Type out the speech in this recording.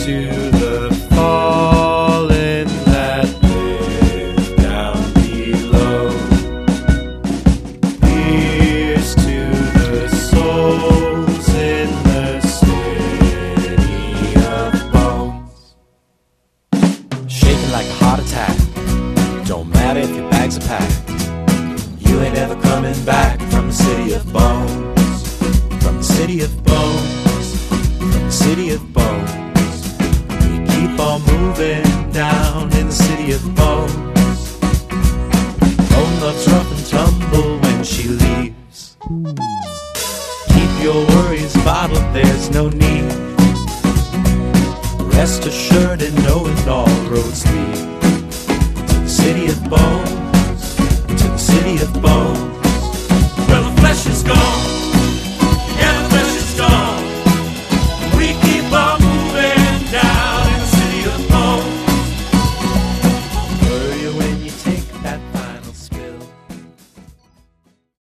to the fallen that live down below. Here's to the souls in the city of bones. Shaking like a heart attack. Don't matter if your bags are packed. You ain't ever coming back from the city of bones. From the city of bones. From the city of bones. We keep on moving down in the city of bones. Bone loves rough and tumble when she leaves. Keep your worries bottled, there's no need. Rest assured in knowing all roads lead to the city of bones, to the city of bones.